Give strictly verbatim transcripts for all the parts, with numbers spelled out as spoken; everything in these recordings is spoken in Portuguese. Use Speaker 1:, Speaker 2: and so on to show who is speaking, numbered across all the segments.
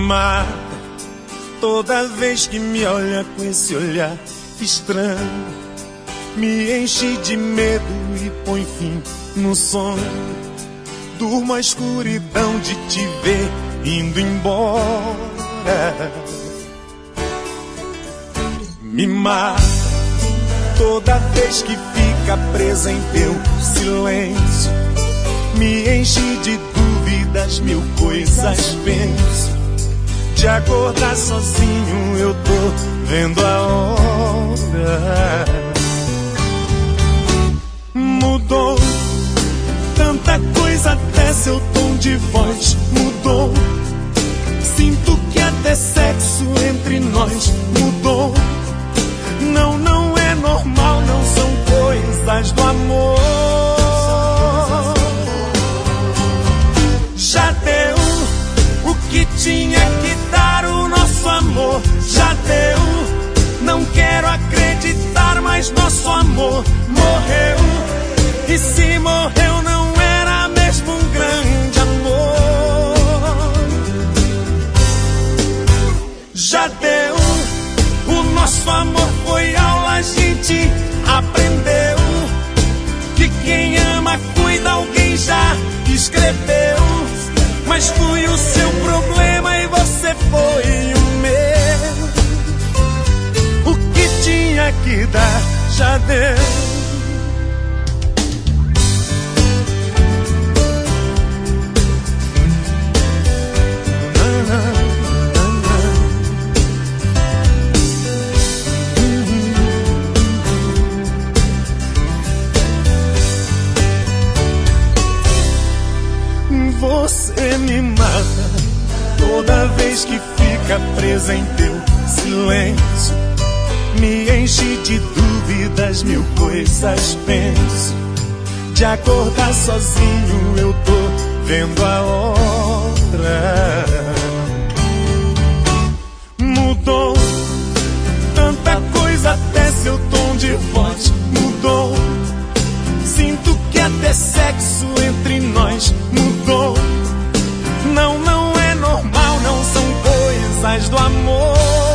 Speaker 1: mata toda vez que me olha com esse olhar estranho. Me enche de medo e põe fim no sonho. Durmo a escuridão de te ver indo embora. Me mata toda vez que fica presa em teu silêncio. Me enche de dúvidas, mil coisas penso. De acordar sozinho eu tô vendo a hora. Mudou tanta coisa, até seu tom de voz mudou. Sinto que até sexo entre nós mudou. Não, não é normal, não são coisas do amor. Já deu o que tinha que dar, o nosso amor já deu. Não quero acreditar, mas nosso amor morreu. E se morreu não era mesmo um grande amor. Já deu, o nosso amor foi aula, a gente aprendeu que quem ama cuida, alguém já escreveu. Mas fui o seu problema e você foi o meu. O que tinha que dar já deu. Você me mata toda vez que fica presa em teu silêncio. Me enche de dúvidas, mil coisas penso. De acordar sozinho eu tô vendo a hora. Mudou tanta coisa, até seu tom de voz mudou. Sinto que até sexo entre nós mudou. Não, não é normal, não são coisas do amor.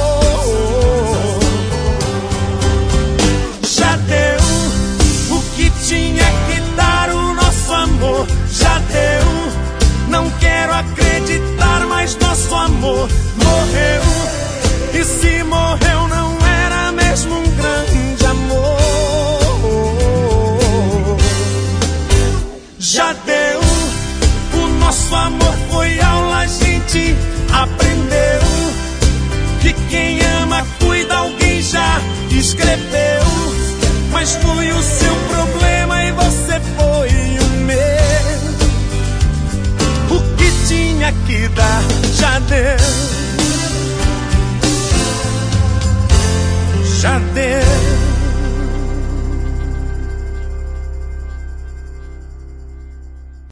Speaker 1: Já deu o que tinha que dar, o nosso amor já deu. Não quero acreditar, mas nosso amor morreu. E se morreu não era mesmo um grande amor. Já deu, o nosso amor foi aula, a gente aprendeu que quem ama cuida, alguém já escreveu. Mas fui o seu problema e você foi o meu. O que tinha que dar já deu. Já deu.